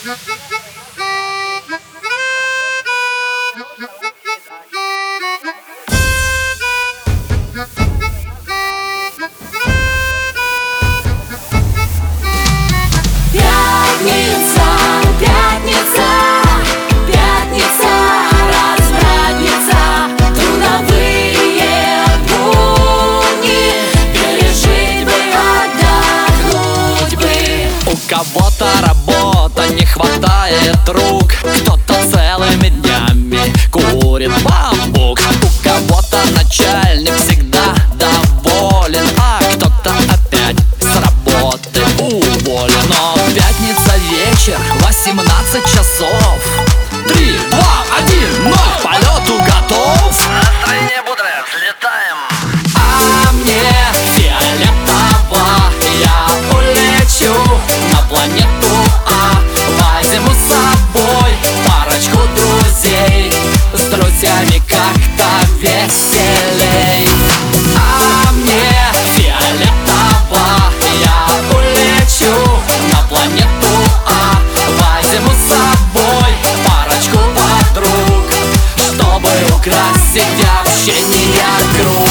Кого-то работа, не хватает рук, кто-то целыми днями курит бамбук. У кого-то начальник всегда доволен, а кто-то опять с работы уволен. Но пятница вечер, 18 часов, 3, 2, 1, 0, к полету готов. Настроение бодрое, взлетаем. А мне фиолетово, я улечу на планету А. Возьму с собой парочку друзей, с друзьями как-то веселей. А мне фиолетово, я улечу на планету А. Возьму с собой парочку подруг, чтобы украсить общение круг.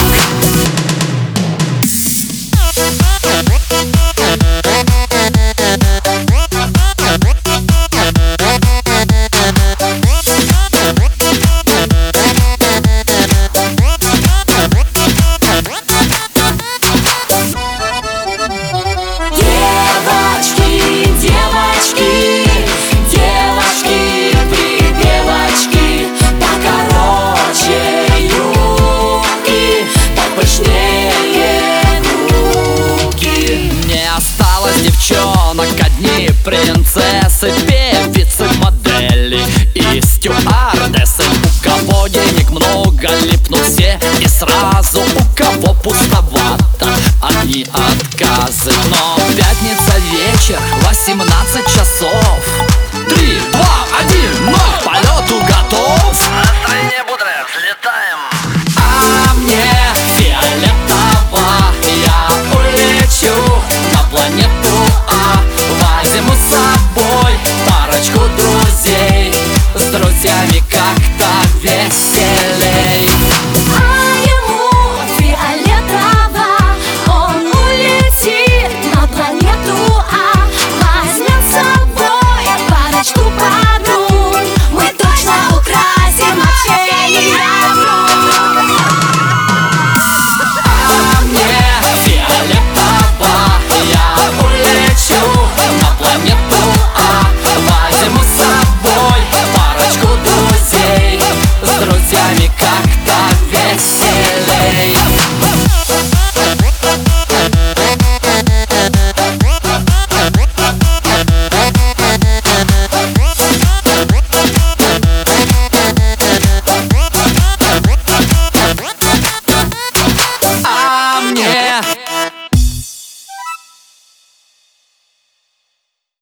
Девчонок, одни принцессы, певицы, модели и стюардессы. У кого денег много, липнут все и сразу. У кого пустовато, одни отказы. Но пятница вечер, 18 часов, 3, 2, 1, 0, к полету готов. Настроение бодрое, взлетаем. А мне фиолетово, я улечу на планету А. Возьму с собой парочку друзей, с друзьями как-то веселей. А ему фиолетово, он улетит на планету А. Возьмем с собой парочку подруг, мы точно украсим общение круг. А мне фиолетово, я улечу на планету А. Возьму с собой парочку друзей, с друзьями как-то веселей.